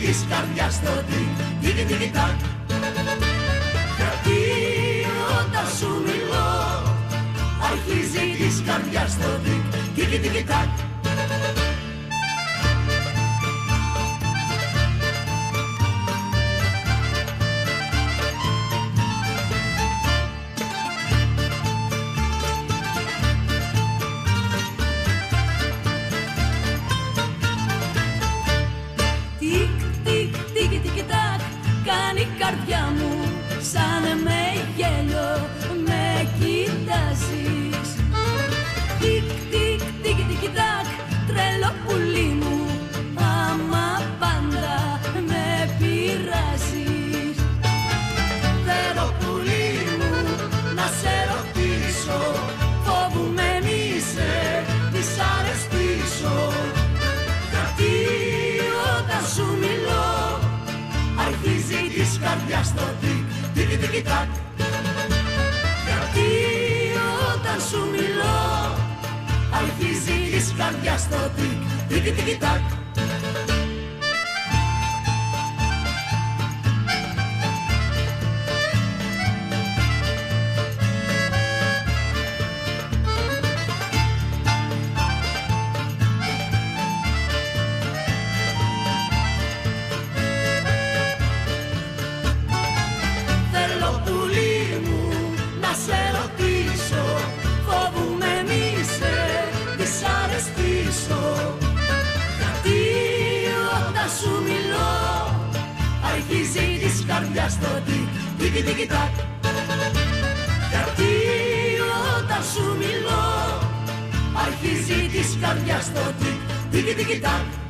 της καρδιάς το τικ τικ τακ. Γιατί όταν σου μιλώ αρχίζει της καρδιάς το τικ τικ τακ. Κάνει η καρδιά μου σαν με γέλιο, με κοιτάζεις. Τικ, τικ, τικ, τικ, τακ, τρελό πουλί μου, άμα πάντα με πειράζεις. Θέλω πουλί μου να σε ρωτήσω, φοβούμαι μη σε δυσαρεστήσω. Γιατί όταν σου μιλώ αρχίζει της καρδιάς το τικ τικ τακ. Γιατί όταν σου μιλώ αρχίζει της καρδιάς το τικ τικ τακ. Γιατί όταν σου μιλώ αρχίζει της καρδιάς το τικ τικ τακ. Γιατί όταν σου μιλώ αρχίζει της καρδιάς το τικ τικ τακ.